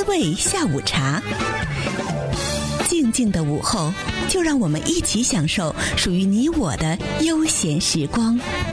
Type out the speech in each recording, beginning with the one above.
味下午茶。静静的午后，就让我们一起享受属于你我的悠闲时光。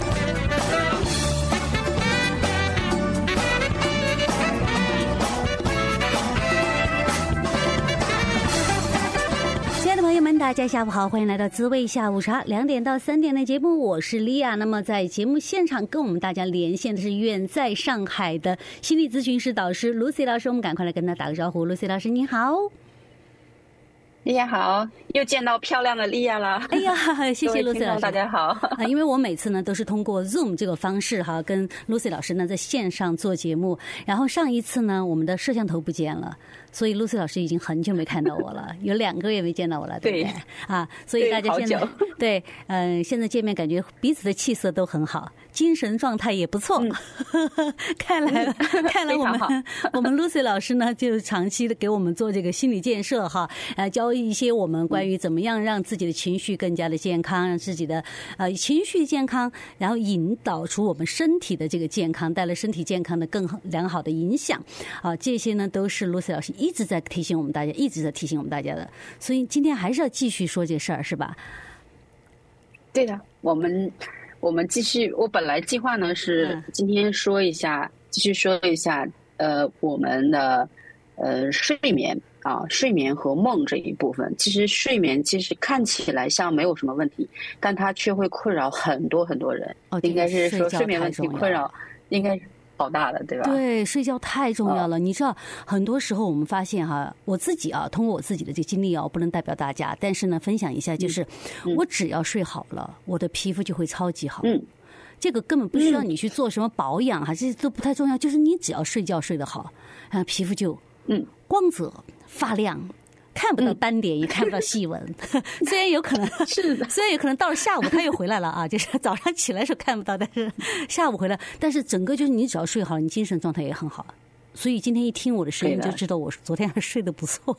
朋友们，大家下午好，欢迎来到滋味下午茶2点到3点的节目，我是莉亚。那么在节目现场跟我们大家连线的是远在上海的心理咨询师导师 Lucy 老师，我们赶快来跟他打个招呼。 Lucy 老师你好。 莉亚好，又见到漂亮的莉亚了。 哎呀，谢谢 Lucy 老师。 大家好。 因为我每次呢都是通过 Zoom 这个方式哈，跟 Lucy 老师呢在线上做节目。然后上一次呢，我们的摄像头不见了，所以 Lucy 老师已经很久没看到我了，有2个月没见到我了，对不对？啊，所以大家现在对，现在见面感觉彼此的气色都很好，精神状态也不错。看来我们 Lucy 老师呢，就长期的给我们做这个心理建设哈，教一些我们关于怎么样让自己的情绪更加的健康，让自己的情绪健康，然后引导出我们身体的这个健康，带来身体健康的更良好的影响。这些呢都是 Lucy 老师一直在提醒我们大家，一直在提醒我们大家的。所以今天还是要继续说这事儿，是吧？ 对的，我们继续。我本来计划呢是今天说一下，继续说一下我们的睡眠啊，睡眠和梦这一部分。其实睡眠其实看起来像没有什么问题，但它却会困扰很多很多人。应该是说睡眠问题困扰应该好大的，对吧？ 对，睡觉太重要了。你知道，很多时候我们发现哈，我自己啊，通过我自己的这经历啊，我不能代表大家，但是呢，分享一下，就是我只要睡好了，我的皮肤就会超级好。这个根本不需要你去做什么保养，还是都不太重要，就是你只要睡觉睡得好，皮肤就光泽发亮。看不到斑点，也看不到细纹，虽然有可能是的，虽然有可能到了下午它又回来了啊，就是早上起来的时候看不到，但是下午回来，但是整个就是你只要睡好，你精神状态也很好。所以今天一听我的声音就知道我昨天还睡得不错。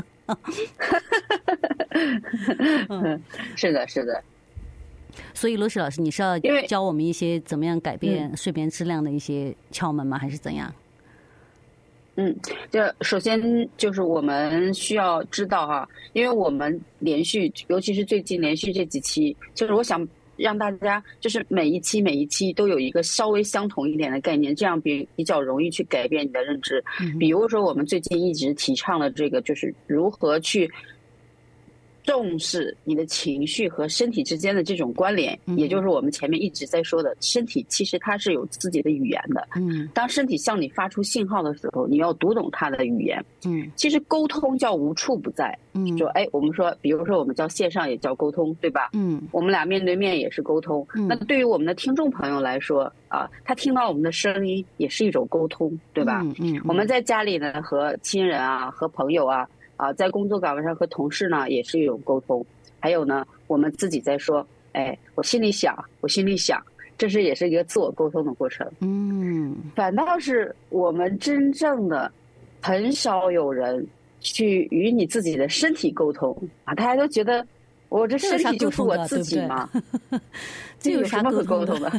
是的，是的。 所以罗西老师，你是要教我们一些怎么样改变睡眠质量的一些窍门吗？还是怎样？ 就首先就是我们需要知道哈，因为我们连续，尤其是最近连续这几期，就是我想让大家就是每一期都有一个稍微相同一点的概念，这样比较容易去改变你的认知。比如说我们最近一直提倡了这个，就是如何去重视你的情绪和身体之间的这种关联，也就是我们前面一直在说的，身体其实它是有自己的语言的。当身体向你发出信号的时候，你要读懂它的语言。其实沟通叫无处不在。说我们说，比如说我们叫线上也叫沟通，对吧？我们俩面对面也是沟通。那对于我们的听众朋友来说啊，他听到我们的声音也是一种沟通，对吧？我们在家里呢，和亲人啊，和朋友啊，在工作岗位上和同事呢也是一种沟通。还有呢，我们自己在说，我心里想，这是也是一个自我沟通的过程。反倒是我们真正的很少有人去与你自己的身体沟通啊，大家都觉得我这身体就是我自己嘛，这有什么可沟通的？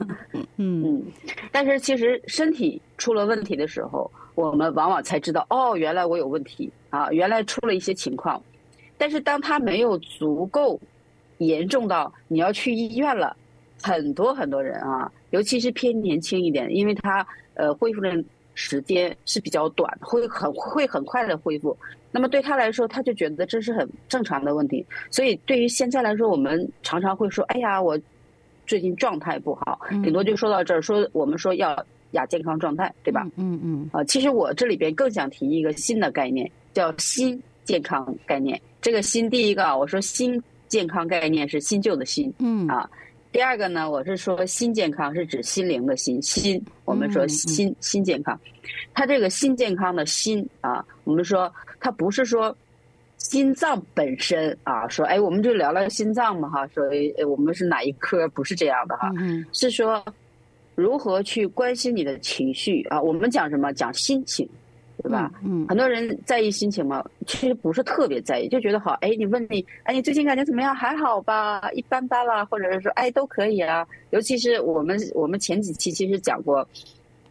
但是其实身体出了问题的时候，我们往往才知道，原来我有问题啊，原来出了一些情况。但是当它没有足够严重到你要去医院了，很多很多人啊，尤其是偏年轻一点，因为他恢复的时间是比较短，会很快的恢复。那么对他来说，他就觉得这是很正常的问题。所以对于现在来说，我们常常会说，哎呀，我最近状态不好，顶多就说到这儿，说我们说要亚健康状态，对吧？其实我这里边更想提一个新的概念，叫新健康概念。这个新，第一个我说新健康概念是新旧的新，第二个呢，我是说新健康是指心灵的心，我们说新健康。它这个新健康的新啊，我们说它不是说心脏本身啊，说我们就聊聊心脏嘛哈，说我们是哪一科，不是这样的哈，是说如何去关心你的情绪啊。我们讲什么？讲心情，对吧？很多人在意心情嘛，其实不是特别在意，就觉得好，你问你，你最近感觉怎么样？还好吧，一般般啦，或者是说，都可以啊。尤其是我们前几期其实讲过，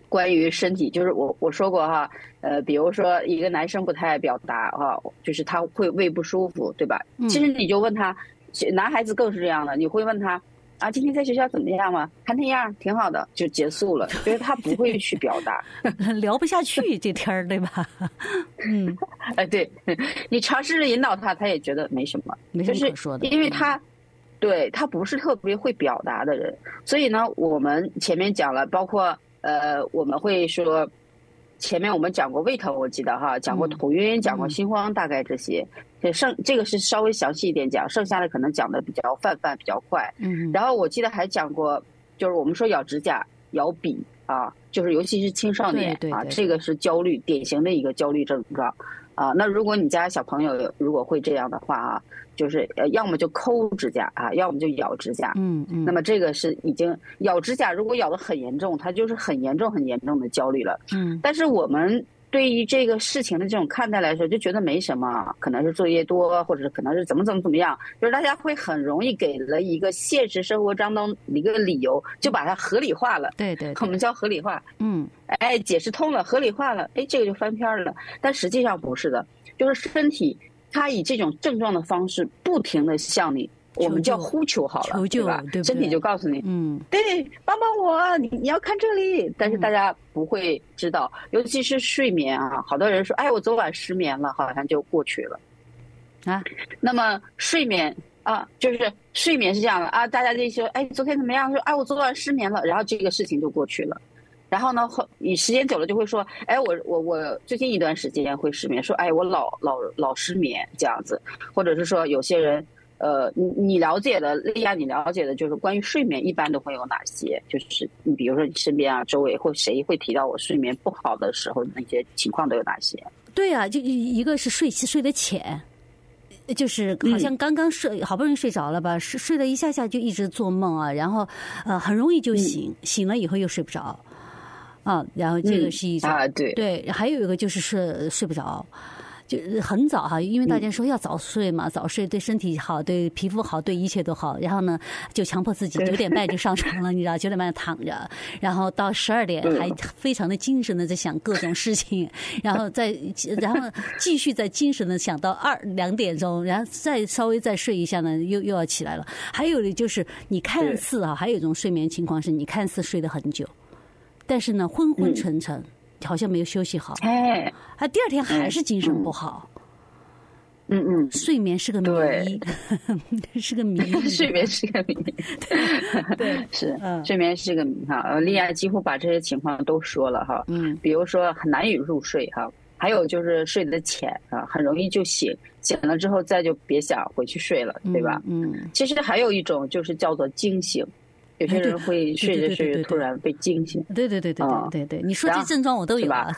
关于身体，就是我说过哈，比如说一个男生不太爱表达哈，就是他会胃不舒服，对吧？其实你就问他，男孩子更是这样的，你会问他啊，今天在学校怎么样吗？还那样，挺好的，就结束了。就是他不会去表达， 聊不下去这天儿，对吧？ 对，你尝试着引导他，他也觉得没什么， 没什么可说的， 因为他。对，他不是特别会表达的人，所以呢，我们前面讲了，包括我们会说，前面我们讲过胃疼，我记得哈，讲过头晕，讲过心慌，大概这些。这个是稍微详细一点讲，剩下的可能讲的比较泛比较快。然后我记得还讲过，就是我们说咬指甲、咬笔啊，就是尤其是青少年啊，这个是焦虑，典型的一个焦虑症状啊。那如果你家小朋友如果会这样的话啊。就是要么就抠指甲啊，要么就咬指甲。那么这个是已经咬指甲，如果咬得很严重，它就是很严重的焦虑了。但是我们对于这个事情的这种看待来说，就觉得没什么，可能是作业多，或者是可能是怎么样，就是大家会很容易给了一个现实生活当中一个理由，就把它合理化了。 对， 我们叫合理化。解释通了，合理化了，这个就翻篇了。但实际上不是的，就是身体。他以这种症状的方式不停的向你，我们叫呼求好了，对吧？身体就告诉你，对，帮我，你要看这里。但是大家不会知道，尤其是睡眠啊，好多人说，我昨晚失眠了，好像就过去了啊。那么睡眠啊，就是睡眠是这样的啊，大家就说，昨天怎么样？说，我昨晚失眠了，然后这个事情就过去了。然后呢，你时间久了就会说，我最近一段时间会失眠，说，我老失眠这样子，或者是说有些人，你了解的，莉亚，你了解的就是关于睡眠一般都会有哪些？就是你比如说你身边啊，周围或谁会提到我睡眠不好的时候，那些情况都有哪些？ 对啊，就一个是睡得浅。就是好像刚刚好不容易睡着了吧，睡了一下就一直做梦啊，然后很容易就醒了以后又睡不着。然后这个是一种对，还有一个就是睡不着，就很早哈，因为大家说要早睡嘛，早睡对身体好，对皮肤好，对一切都好。然后呢，就强迫自己9点半就上床了，你知道9点半躺着，然后到12点还非常的精神的在想各种事情，然后继续再精神的想到2点钟，然后再稍微再睡一下呢，又要起来了。还有的就是你看似还有一种睡眠情况是你看似睡得很久。但是呢，昏昏沉沉，好像没有休息好。第二天还是精神不好。睡眠是个谜，是个谜。 睡眠是个谜。对，是，睡眠是个谜哈。莉亚几乎把这些情况都说了哈。比如说很难以入睡哈，还有就是睡得浅啊，很容易就醒了之后再就别想回去睡了，对吧？其实还有一种就是叫做惊醒。有些人会睡着睡着突然被惊醒。 对，你说这症状我都有啊，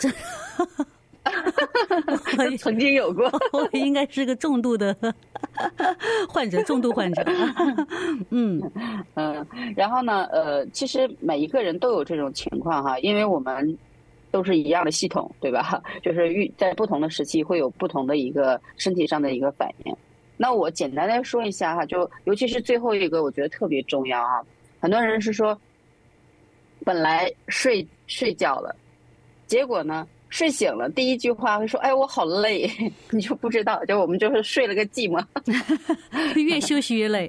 我曾经有过， 我应该是个重度患者。 然后呢，其实每一个人都有这种情况哈，因为我们都是一样的系统，对吧？就是在不同的时期会有不同的一个身体上的一个反应。那我简单的说一下哈，就尤其是最后一个，我觉得特别重要啊。很多人是说，本来睡觉了，结果呢睡醒了，第一句话会说：“我好累。”你就不知道，就我们就是睡了个寂寞， 越休息越累。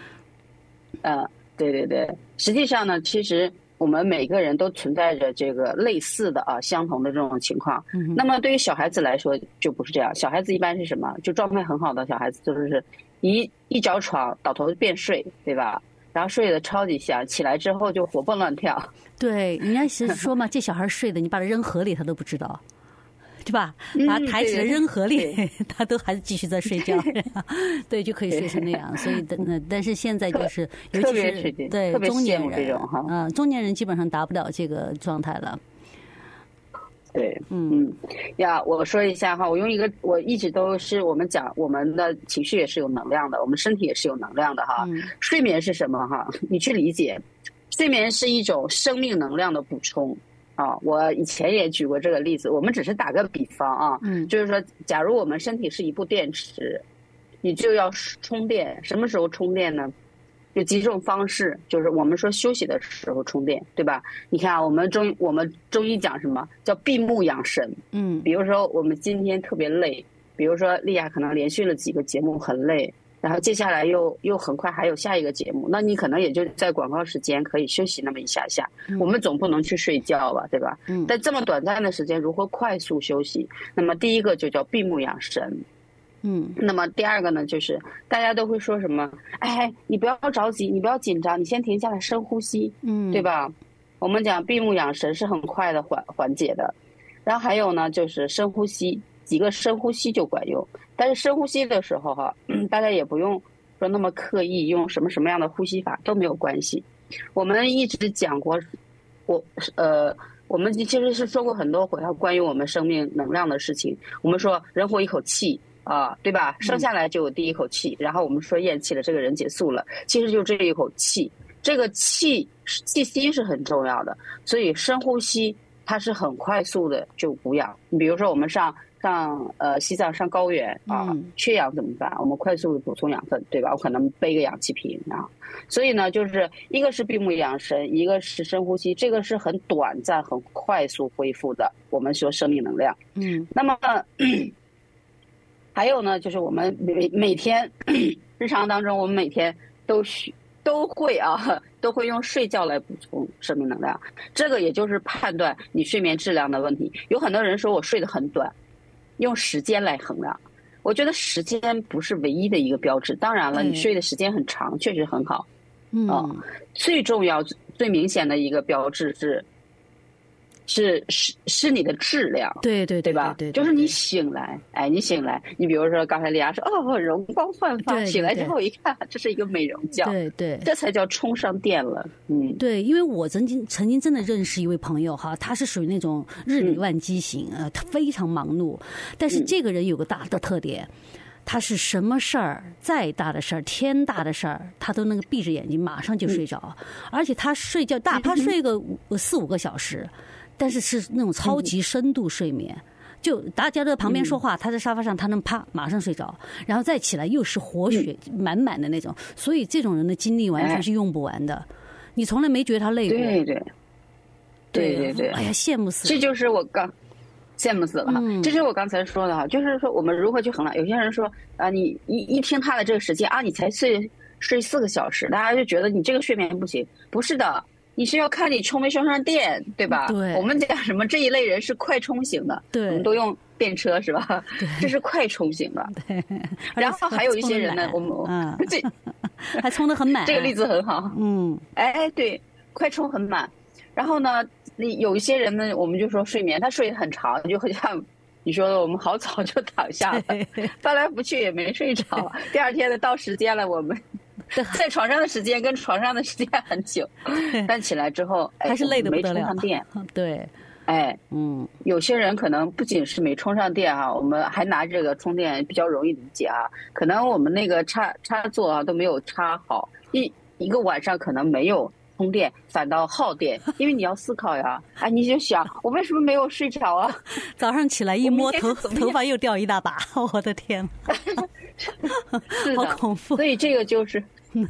对，实际上呢，其实我们每个人都存在着这个类似的相同的这种情况。那么对于小孩子来说就不是这样，小孩子一般是什么？就状态很好的小孩子，就是一着床倒头便睡，对吧？然后睡得超级香，起来之后就活蹦乱跳。 对，人家是说嘛，这小孩睡的，你把他扔河里，他都不知道，对吧？把他抬起来扔河里，他都还是继续在睡觉。对，就可以睡成那样。所以，但是现在就是，尤其是对中年人，中年人基本上达不了这个状态了。 对，我说一下哈，我一直都是我们讲，我们的情绪也是有能量的，我们身体也是有能量的哈。睡眠是什么哈？你去理解，睡眠是一种生命能量的补充啊。我以前也举过这个例子，我们只是打个比方啊，就是说，假如我们身体是一部电池，你就要充电，什么时候充电呢？ 有几种方式，就是我们说休息的时候充电，对吧？你看啊，我们中医讲什么叫闭目养神？比如说我们今天特别累，比如说丽亚可能连续了几个节目很累，然后接下来又很快还有下一个节目，那你可能也就在广告时间可以休息那么一下下。我们总不能去睡觉吧，对吧？但这么短暂的时间如何快速休息？那么第一个就叫闭目养神。那么第二个呢，就是大家都会说什么？哎，你不要着急，你不要紧张，你先停下来深呼吸，对吧？我们讲闭目养神是很快的缓解的。然后还有呢，就是深呼吸，几个深呼吸就管用。但是深呼吸的时候哈，大家也不用说那么刻意用什么样的呼吸法都没有关系。我们一直讲过，我们其实是说过很多回关于我们生命能量的事情。我们说人活一口气。对吧？生下来就有第一口气，然后我们说咽气了，这个人结束了，其实就这一口气，这个气息是很重要的，所以深呼吸它是很快速的就补养。你比如说我们上西藏上高原缺氧怎么办？我们快速的补充养分，对吧？我可能背个氧气瓶啊。所以呢，就是一个是闭目养神，一个是深呼吸，这个是很短暂、很快速恢复的。我们说生命能量，那么。还有呢，就是我们每天日常当中，我们每天都会用睡觉来补充生命能量。这个也就是判断你睡眠质量的问题。有很多人说我睡得很短，用时间来衡量。我觉得时间不是唯一的一个标志。当然了，你睡的时间很长，确实很好。最重要、最明显的一个标志是你的质量，对吧？就是你醒来，你比如说刚才丽亚说容光焕发，醒来之后一看，这是一个美容觉，对，这才叫充上电了。 对，因为我曾经真的认识一位朋友哈，他是属于那种日理万机型，他非常忙碌，但是这个人有个大的特点。他是什么事儿，再大的事儿，天大的事儿，他都能够闭着眼睛马上就睡着，而且他睡觉哪怕睡个4-5个小时，但是是那种超级深度睡眠，就大家都在旁边说话，他在沙发上，他能啪马上睡着，然后再起来又是活血满满的那种，所以这种人的精力完全是用不完的，你从来没觉得他累过。对，哎呀，羡慕死了。 这就是我羡慕死了哈，这是我刚才说的哈，就是说我们如何去衡量？有些人说你一听他的这个时间你才睡4个小时，大家就觉得你这个睡眠不行。不是的，你是要看你充没充上电，对吧？ 对， 我们讲什么这一类人是快充型的，对，我们都用电车是吧？这是快充型的。对，然后还有一些人呢，我们这还充得很满， 这个例子很好。对，快充很满。然后呢？有一些人呢，我们就说睡眠，他睡得很长，就很像你说的，我们好早就躺下了，翻来覆去也没睡着。第二天呢，到时间了，我们在床上的时间跟床上的时间很久，但起来之后还是累得不得了， 没充上电。 对， 有些人可能不仅是没充上电我们还拿这个充电比较容易理解可能我们那个插座都没有插好，一个晚上可能没有充电，反倒耗电，因为你要思考呀，你就想我为什么没有睡着啊？ 早上起来一摸头发又掉一大把，我的天，好恐怖。 所以这个就是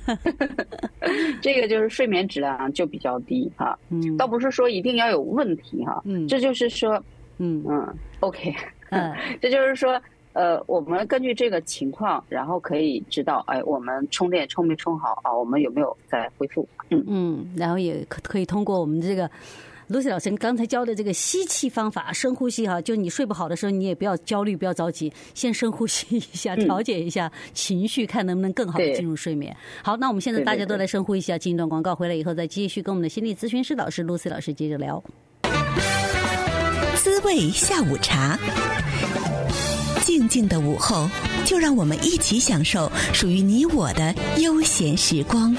睡眠质量就比较低倒不是说一定要有问题这就是说OK，这就是说。我们根据这个情况，然后可以知道，我们充电充没充好我们有没有在恢复？ 然后也可以通过我们这个Lucy 老师刚才教的这个吸气方法，深呼吸就你睡不好的时候，你也不要焦虑，不要着急，先深呼吸一下，调节一下情绪，看能不能更好的进入睡眠。好，那我们现在大家都来深呼一下，进一段广告，回来以后再继续跟我们的心理咨询师导师 Lucy 老师接着聊。 滋味下午茶。静静的午后，就让我们一起享受属于你我的悠闲时光。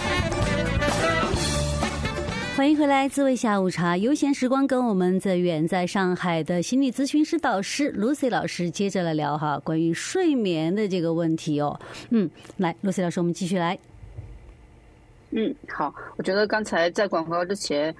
欢迎回来，滋味下午茶悠闲时光，跟我们远在上海的心理咨询师导师 Lucy 老师接着来聊关于睡眠的这个问题来 Lucy 老师，我们继续来。 好，我觉得刚才在广告之前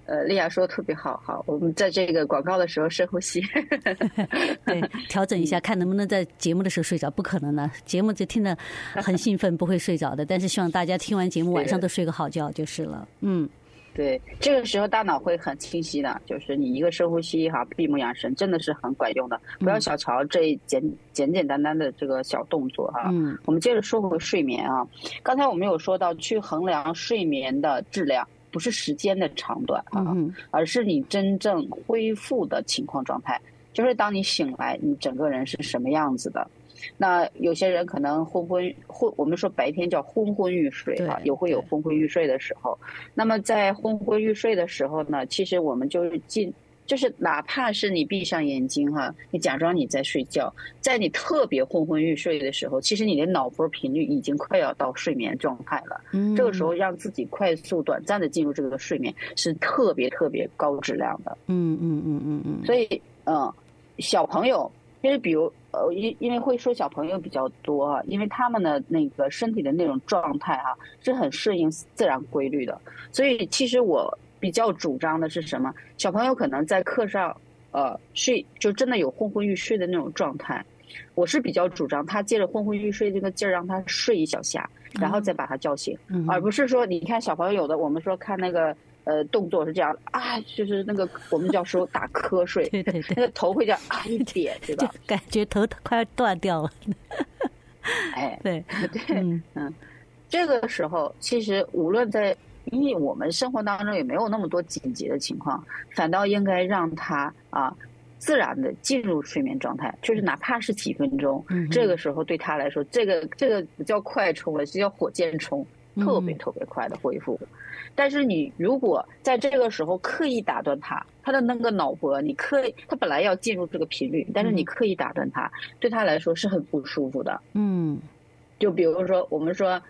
丽亚说的特别好，好，我们在这个广告的时候深呼吸， 对，调整一下，看能不能在节目的时候睡着。不可能的，节目就听得很兴奋，不会睡着的。但是希望大家听完节目晚上都睡个好觉就是了。 对，这个时候大脑会很清晰的，就是你一个深呼吸哈，闭目养神，真的是很管用的。不要小瞧这简单单的这个小动作哈。我们接着说回睡眠啊，刚才我们有说到去衡量睡眠的质量。不是时间的长短啊，而是你真正恢复的情况状态，就是当你醒来，你整个人是什么样子的。那有些人可能我们说白天叫昏昏欲睡啊，也会有昏昏欲睡的时候。那么在昏昏欲睡的时候呢，其实我们就是哪怕是你闭上眼睛哈，你假装你在睡觉，在你特别昏昏欲睡的时候，其实你的脑波频率已经快要到睡眠状态了。这个时候让自己快速短暂的进入这个睡眠是特别特别高质量的。所以小朋友，因为比如因为会说小朋友比较多啊，因为他们的那个身体的那种状态啊是很适应自然规律的，所以其实我比较主张的是什么？小朋友可能在课上，睡就真的有昏昏欲睡的那种状态，我是比较主张他借着昏昏欲睡这个劲儿让他睡一小下，然后再把他叫醒，而不是说你看小朋友有的我们说看那个动作是这样啊，就是那个我们叫说打瞌睡， 对， 那个头会这样啊一点，对吧？ 就感觉头快要断掉了。 哎， 对， 这个时候其实无论因为我们生活当中也没有那么多紧急的情况，反倒应该让他自然的进入睡眠状态，就是哪怕是几分钟，这个时候对他来说，这个不叫快充了，是叫火箭充，特别特别快的恢复。但是你如果在这个时候刻意打断他的那个脑波，他本来要进入这个频率，但是你刻意打断他，对他来说是很不舒服的。就比如说我们说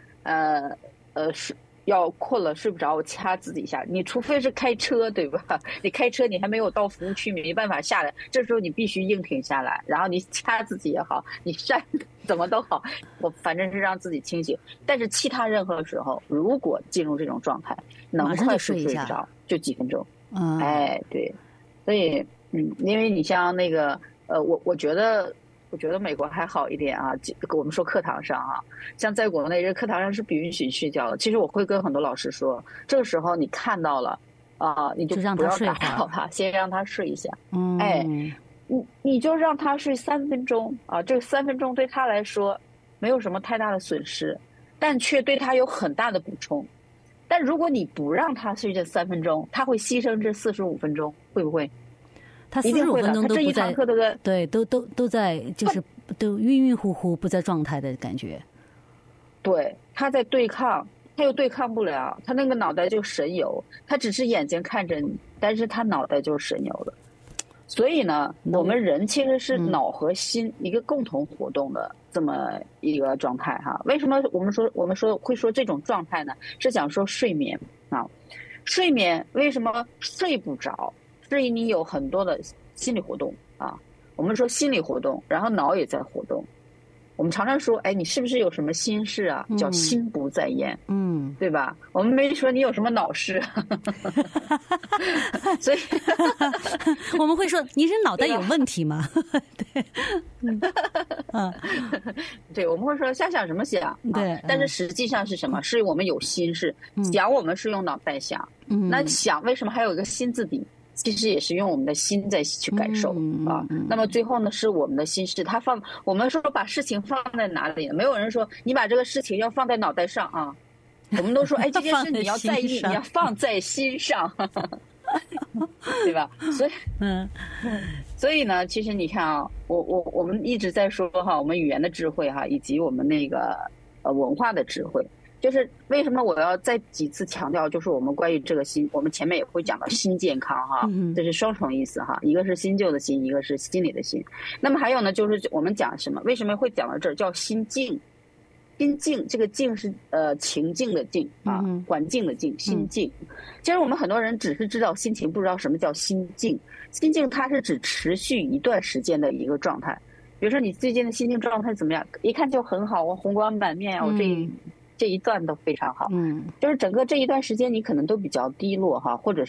要困了睡不着，我掐自己一下。你除非是开车，对吧？你开车你还没有到服务区，没办法下来，这时候你必须硬挺下来，然后你掐自己也好，你扇怎么都好，我反正是让自己清醒。但是其他任何时候，如果进入这种状态，能快速睡着就几分钟。哎，对，所以因为你像那个我觉得美国还好一点啊，我们说课堂上啊，像在国内这课堂上是不允许睡觉的。其实我会跟很多老师说，这个时候你看到了你就不要打扰他，先让他睡一下。哎，你就让他睡3分钟啊，这3分钟对他来说没有什么太大的损失，但却对他有很大的补充。但如果你不让他睡这3分钟，他会牺牲这45分钟，会不会？ 他45分钟都不在， 对， 都在，就是都晕乎乎不在状态的感觉。 对，他在对抗，他又对抗不了，他那个脑袋就神游，他只是眼睛看着你，但是他脑袋就是神游的。所以呢，我们人其实是脑和心一个共同活动的这么一个状态哈。为什么我们说会说这种状态呢？是想说睡眠啊，睡眠为什么睡不着？至于你有很多的心理活动啊，我们说心理活动，然后脑也在活动。我们常常说，哎，你是不是有什么心事啊？叫心不在焉，对吧？我们没说你有什么脑事，所以我们会说你是脑袋有问题吗？对， 对，我们会说瞎想什么想， 对， 但是实际上是什么？是我们有心事，想我们是用脑袋想，那想为什么还有一个心字底？其实也是用我们的心在去感受啊。那么最后呢，是我们的心事，我们说把事情放在哪里呢？没有人说你把这个事情要放在脑袋上啊。我们都说，哎，这件事你要在意，你要放在心上，对吧？所以呢，其实你看啊，我们一直在说哈，我们语言的智慧哈，以及我们那个文化的智慧。就是为什么我要再几次强调，就是我们关于这个心，我们前面也会讲到心健康哈，这是双重意思哈，一个是新旧的心，一个是心理的心。那么还有呢，就是我们讲什么？为什么会讲到这儿？叫心静。心静，这个静是情境的静啊，环境的静，心静。其实我们很多人只是知道心情，不知道什么叫心静。心静它是指持续一段时间的一个状态。比如说你最近的心情状态怎么样？一看就很好，我红光满面，我这一段都非常好，就是整个这一段时间你可能都比较低落哈，或者是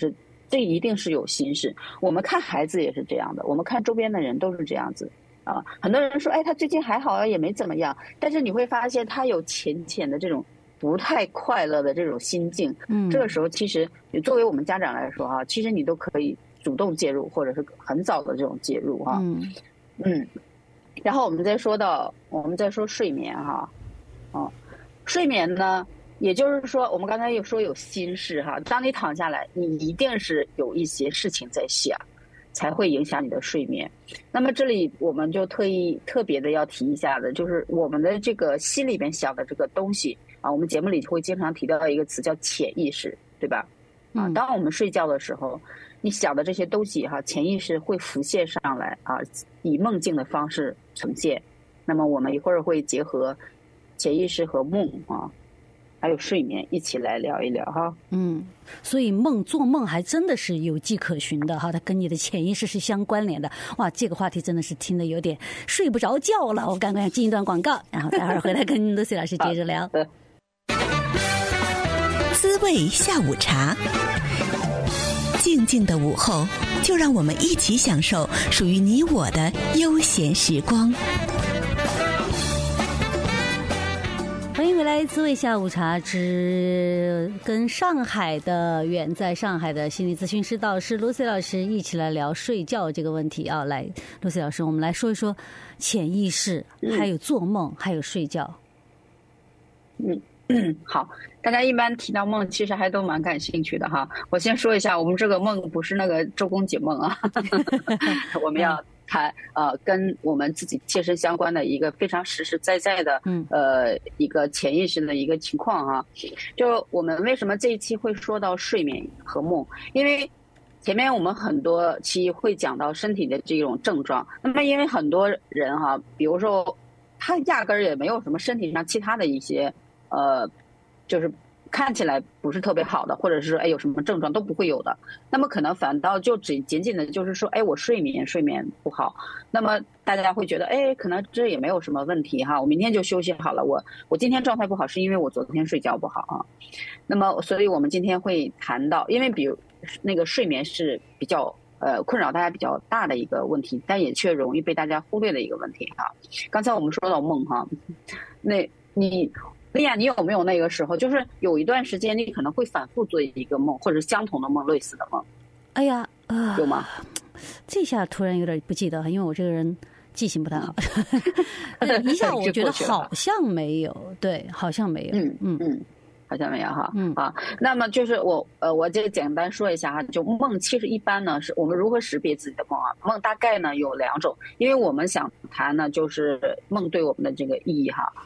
这一定是有心事。我们看孩子也是这样的，我们看周边的人都是这样子啊。很多人说，哎，他最近还好啊，也没怎么样，但是你会发现他有浅浅的这种不太快乐的这种心境。这个时候其实作为我们家长来说哈，其实你都可以主动介入，或者是很早的这种介入哈。然后我们再说睡眠哈，睡眠呢，也就是说我们刚才又说有心事哈，当你躺下来，你一定是有一些事情在想，才会影响你的睡眠。那么这里我们就特别的要提一下的，就是我们的这个心里边想的这个东西啊，我们节目里会经常提到一个词叫潜意识，对吧？当我们睡觉的时候，你想的这些东西哈，潜意识会浮现上来啊，以梦境的方式呈现。那么我们一会儿会结合潜意识和梦啊，还有睡眠一起来聊一聊哈。 所以做梦还真的是有迹可循的哈，它跟你的潜意识是相关联的。哇，这个话题真的是听得有点睡不着觉了。我赶快进一段广告，然后待会儿回来跟Lucy老师接着聊。 滋味下午茶，静静的午后，就让我们一起享受属于你我的悠闲时光。 欢迎回来，滋味下午茶之跟远在上海的心理咨询师导师 Lucy 老师一起来聊睡觉这个问题啊。来 ，Lucy 老师，我们来说一说潜意识，还有做梦，还有睡觉。 好，大家一般提到梦，其实还都蛮感兴趣的哈。我先说一下，我们这个梦不是那个周公解梦啊，我们要谈跟我们自己切身相关的一个非常实实在在的一个潜意识的一个情况啊。就我们为什么这一期会说到睡眠和梦，因为前面我们很多期会讲到身体的这种症状，那么因为很多人哈，比如说他压根儿也没有什么身体上其他的一些就是看起来不是特别好的，或者是有什么症状都不会有的，那么可能反倒就仅仅的就是说我睡眠不好，那么大家会觉得可能这也没有什么问题哈，我明天就休息好了，我今天状态不好是因为我昨天睡觉不好啊。那么所以我们今天会谈到，因为比如那个睡眠是比较困扰大家比较大的一个问题，但也却容易被大家忽略的一个问题哈。刚才我们说到梦哈，那丽亚，你有没有那个时候，就是有一段时间你可能会反复做一个梦，或者相同的梦、类似的梦？ 哎呀， 有吗？ 这下突然有点不记得，因为我这个人记性不太好。一下我觉得好像没有，对，好像没有。好像没有哈。那么就是我就简单说一下哈，就梦其实一般呢是我们如何识别自己的梦啊？梦大概呢有两种，因为我们想谈呢就是梦对我们的这个意义哈。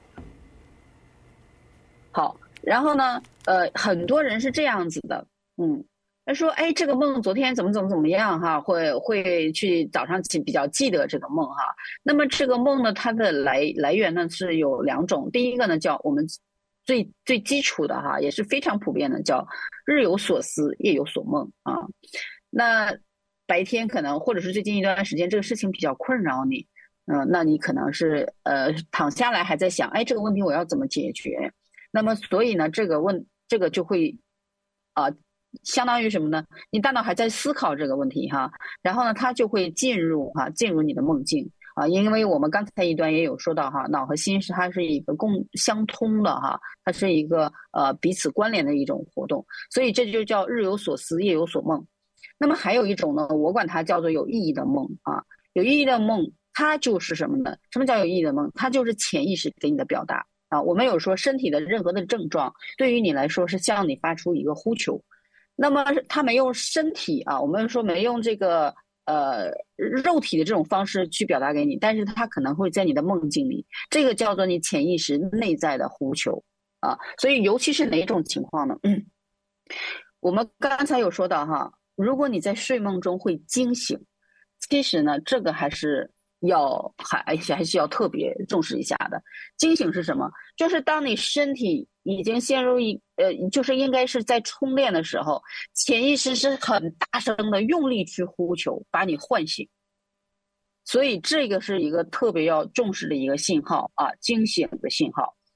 好，然后呢，很多人是这样子的，他说，这个梦昨天怎么样哈，会去早上起比较记得这个梦哈。那么这个梦呢，它的来源呢是有两种，第一个呢叫我们最基础的哈，也是非常普遍的，叫日有所思，夜有所梦啊。那白天可能或者是最近一段时间这个事情比较困扰你，那你可能是躺下来还在想，这个问题我要怎么解决？那么所以呢，这个就会相当于什么呢？你大脑还在思考这个问题哈，然后呢，它就会进入你的梦境啊，因为我们刚才一段也有说到哈，脑和心是它是一个相通的哈，它是一个彼此关联的一种活动，所以这就叫日有所思，夜有所梦。那么还有一种呢，我管它叫做有意义的梦啊，有意义的梦它就是什么呢？什么叫有意义的梦？它就是潜意识给你的表达。我们有说身体的任何的症状对于你来说是向你发出一个呼求，那么他没用身体我们说没用这个肉体的这种方式去表达给你，但是他可能会在你的梦境里，这个叫做你潜意识内在的呼求所以尤其是哪种情况呢？我们刚才有说到哈，如果你在睡梦中会惊醒，其实呢这个还是要特别重视一下的。惊醒是什么？就是当你身体已经陷入就是应该是在充电的时候，潜意识是很大声的用力去呼求，把你唤醒。所以这个是一个特别要重视的一个信号惊醒的信号。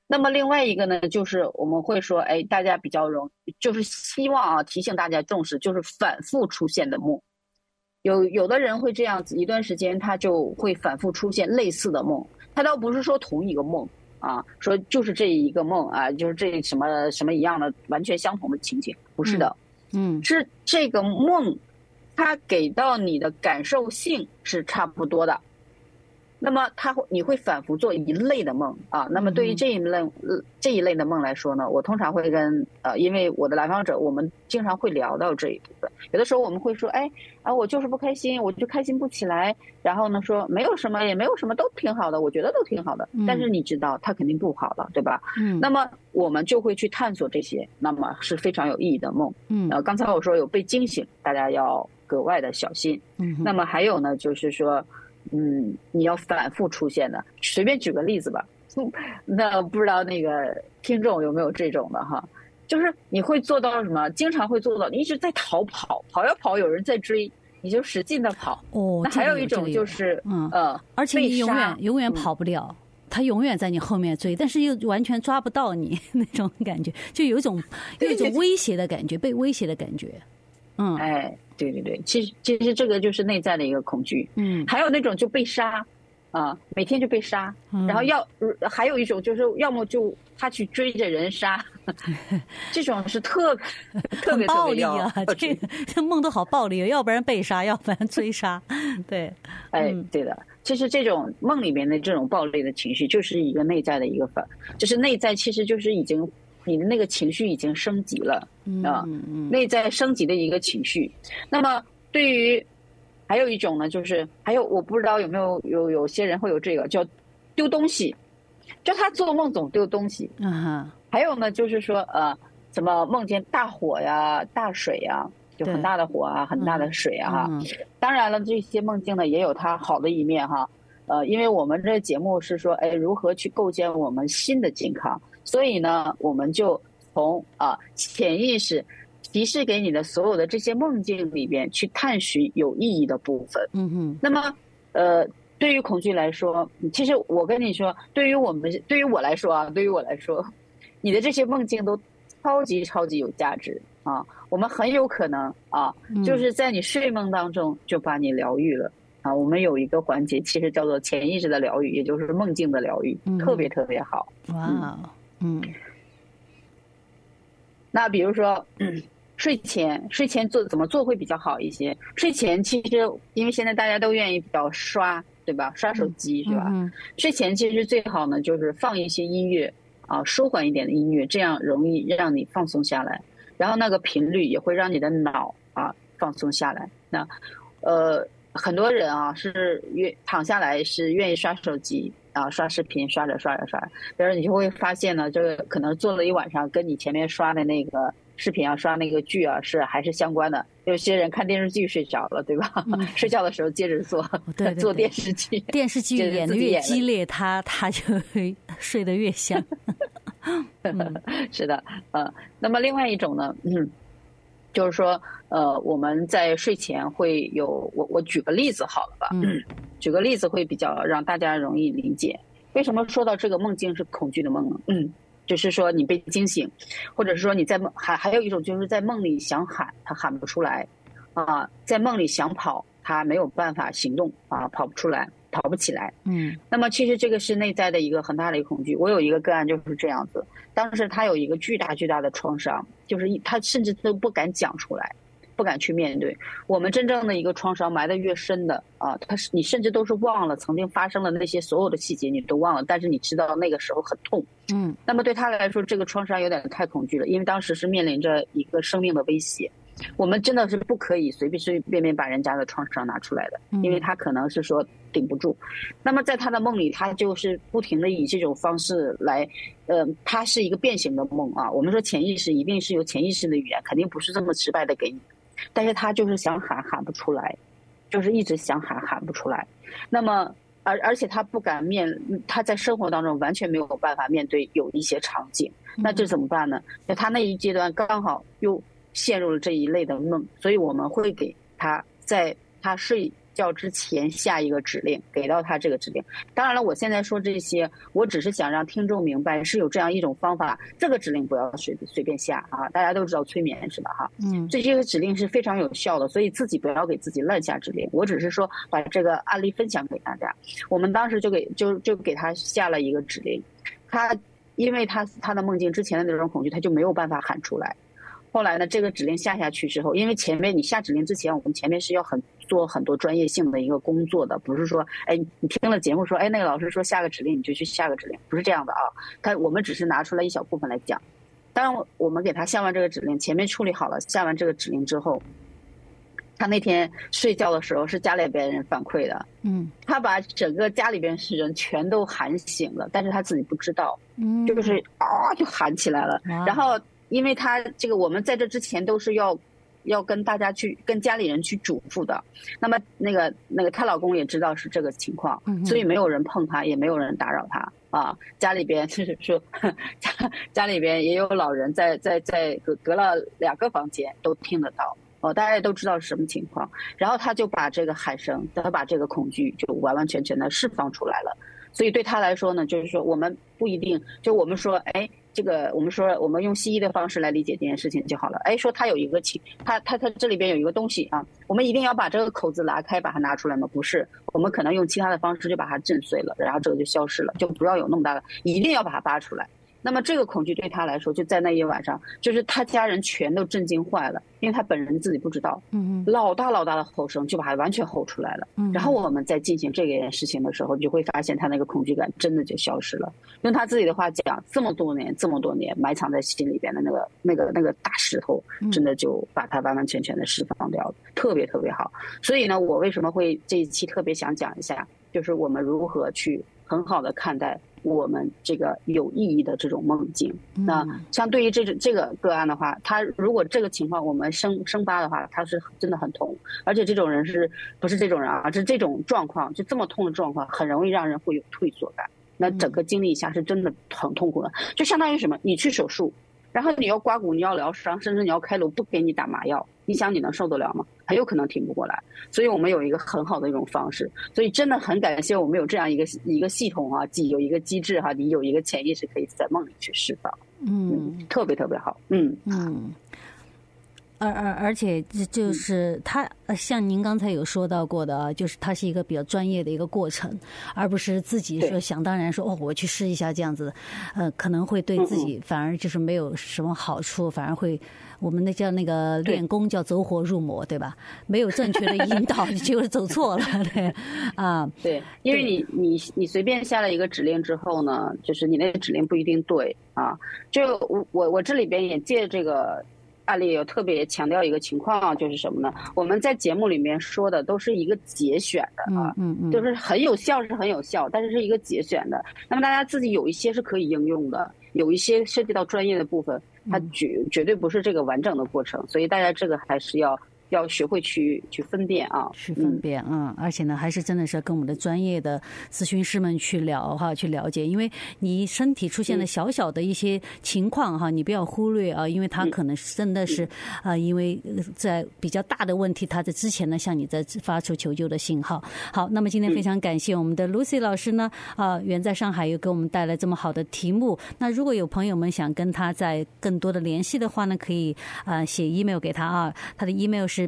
那么另外一个呢，就是我们会说，哎，大家比较就是希望提醒大家重视，就是反复出现的梦。有的人会这样子，一段时间他就会反复出现类似的梦，他倒不是说同一个梦说就是这一个梦就是这什么什么一样的完全相同的情景，不是的，是这个梦，它给到你的感受性是差不多的。那么你会反复做一类的梦那么对于这一类的梦来说呢，我通常会跟因为我的来访者，我们经常会聊到这一部分。有的时候我们会说，我就是不开心，我就开心不起来，然后呢说没有什么也没有什么，都挺好的，我觉得都挺好的，但是你知道它肯定不好了，对吧？那么我们就会去探索这些，那么是非常有意义的梦。刚才我说有被惊醒，大家要格外的小心。那么还有呢，就是说你要反复出现的，随便举个例子吧。那不知道那个听众有没有这种的哈，就是你会做到什么？经常会做到你一直在逃跑，跑呀跑，有人在追，你就使劲的跑。那还有一种就是而且你永远跑不了，他永远在你后面追，但是又完全抓不到你那种感觉，就有一种威胁的感觉，被威胁的感觉。 对对对，其实这个就是内在的一个恐惧。还有那种就被杀每天就被杀，然后还有一种就是要么就他去追着人杀，这种是特别暴力啊！这梦都好暴力，要不然被杀，要不然追杀。对， 对的。其实这种梦里面的这种暴力的情绪，就是一个内在的一个就是内在其实就是已经你的那个情绪已经升级了内在升级的一个情绪。那么对于还有一种呢，就是还有我不知道有没有些人会有这个叫丢东西，就他做梦总丢东西。还有呢，就是说什么梦见大火呀、大水呀，就很大的火很大的水当然了，这些梦境呢也有它好的一面因为我们这节目是说如何去构建我们新的健康，所以呢我们就从潜意识提示给你的所有的这些梦境里边去探寻有意义的部分。那么对于恐惧来说，其实我跟你说，对于我来说你的这些梦境都超级超级有价值我们很有可能就是在你睡梦当中就把你疗愈了我们有一个环节其实叫做潜意识的疗愈，也就是梦境的疗愈，特别特别好。那比如说睡前怎么做会比较好一些？睡前其实因为现在大家都愿意比较刷，对吧？刷手机是吧？睡前其实最好呢就是放一些音乐舒缓一点的音乐，这样容易让你放松下来，然后那个频率也会让你的脑放松下来。那很多人是躺下来是愿意刷手机刷视频，刷着，然后你就会发现呢，这个可能做了一晚上，跟你前面刷的那个视频刷那个剧还是相关的。有些人看电视剧睡着了，对吧？睡觉的时候接着做做电视剧， 电视剧演得越激烈，他就会睡得越香。 是的，那么另外一种呢，就是说我们在睡前会有我举个例子好了吧？举个例子会比较让大家容易理解。为什么说到这个梦境是恐惧的梦呢？就是说你被惊醒，或者是说你在梦还有一种就是在梦里想喊，他喊不出来在梦里想跑，他没有办法行动跑不出来，跑不起来。那么其实这个是内在的一个很大的一个恐惧。我有一个个案就是这样子，当时他有一个巨大的创伤，就是他甚至都不敢讲出来，不敢去面对。我们真正的一个创伤埋得越深的你甚至都是忘了曾经发生的那些所有的细节，你都忘了，但是你知道那个时候很痛。那么对他来说这个创伤有点太恐惧了，因为当时是面临着一个生命的威胁。我们真的是不可以随便把人家的创伤拿出来的，因为他可能是说顶不住。那么在他的梦里，他就是不停的以这种方式来它是一个变形的梦我们说潜意识一定是有潜意识的语言，肯定不是这么直白的给你，但是他就是想喊不出来，就是一直想喊不出来。那么而且他不敢他在生活当中完全没有办法面对有一些场景，那这怎么办呢？他那一阶段刚好又陷入了这一类的梦，所以我们会给他在他睡觉之前下一个指令，给到他这个指令。当然了，我现在说这些，我只是想让听众明白是有这样一种方法，这个指令不要随便下啊！大家都知道催眠是吧？哈，这些指令是非常有效的，所以自己不要给自己乱下指令。我只是说把这个案例分享给大家。我们当时就给他下了一个指令，因为他的梦境之前的那种恐惧，他就没有办法喊出来。后来呢，这个指令下去之后，因为前面你下指令之前，我们前面是要做很多专业性的一个工作的，不是说你听了节目说那个老师说下个指令你就去下个指令，不是这样的啊。我们只是拿出来一小部分来讲。当然我们给他下完这个指令，前面处理好了，下完这个指令之后，他那天睡觉的时候是家里边人反馈的，他把整个家里边人全都喊醒了，但是他自己不知道，就是就喊起来了，然后。因为他这个我们在这之前都是要跟大家跟家里人去嘱咐的，那么那个她老公也知道是这个情况，所以没有人碰他，也没有人打扰他啊。家里边就是说家里边也有老人在隔了2个房间都听得到大家都知道是什么情况。然后他就把这个喊声，他把这个恐惧就完完全全的释放出来了。所以对他来说呢，就是说我们不一定就我们说这个我们用西医的方式来理解这件事情就好了。说他有一个他这里边有一个东西啊，我们一定要把这个口子拉开把它拿出来吗？不是，我们可能用其他的方式就把它震碎了，然后这个就消失了，就不要有那么大的，一定要把它扒出来。那么这个恐惧对他来说，就在那一晚上，就是他家人全都震惊坏了，因为他本人自己不知道，老大的吼声就把他完全吼出来了。然后我们在进行这件事情的时候，就会发现他那个恐惧感真的就消失了。用他自己的话讲，这么多年埋藏在心里边的那个大石头，真的就把它完完全全的释放掉了，特别特别好。所以呢，我为什么会这一期特别想讲一下，就是我们如何去很好的看待我们这个有意义的这种梦境。那相对于这个个案的话，他如果这个情况我们生发的话，他是真的很痛，而且这种人是不是这种人啊？是这种状况，就这么痛的状况，很容易让人会有退缩感。那整个经历一下是真的很痛苦的，就相当于什么？你去手术，然后你要刮骨，你要疗伤，甚至你要开颅，不给你打麻药，你想你能受得了吗？很有可能挺不过来。所以我们有一个很好的一种方式，所以真的很感谢我们有这样一个系统啊，有一个机制哈，你有一个潜意识可以在梦里去释放，特别特别好， 而且就是他像您刚才有说到过的，就是它是一个比较专业的一个过程，而不是自己说想当然说我去试一下这样子，可能会对自己反而就是没有什么好处，反而会我们叫那个练功叫走火入魔，对吧？没有正确的引导，你就是走错了，对啊， 对，因为你随便下了一个指令之后呢，就是你那个指令不一定对啊。就我这里边也借这个案例有特别强调一个情况，就是什么呢？我们在节目里面说的都是一个节选的啊，就是很有效是很有效，但是一个节选的。那么大家自己有一些是可以应用的，有一些涉及到专业的部分，它绝对不是这个完整的过程，所以大家这个还是要学会去分辨啊， 去分辨而且呢，还是真的是跟我们的专业的咨询师们去聊哈，去了解，因为你身体出现了小小的一些情况哈，你不要忽略啊，因为它可能真的是因为在比较大的问题，它在之前呢向你在发出求救的信号。好，那么今天非常感谢我们的 Lucy 老师呢远在上海又给我们带来这么好的题目。那如果有朋友们想跟他在更多的联系的话呢，可以写 email 给他啊，他的 email 是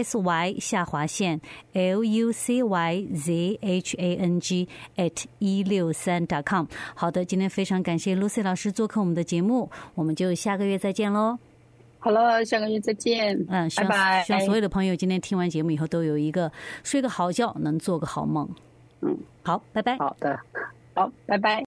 psy_lucyzhang@163.com。好的，今天非常感谢 Lucy 老师做客我们的节目，我们就下个月再见喽。 好了，下个月再见。拜拜。 希望所有的朋友今天听完节目以后都有一个睡个好觉，能做个好梦。好，拜拜。 好的，好，拜拜。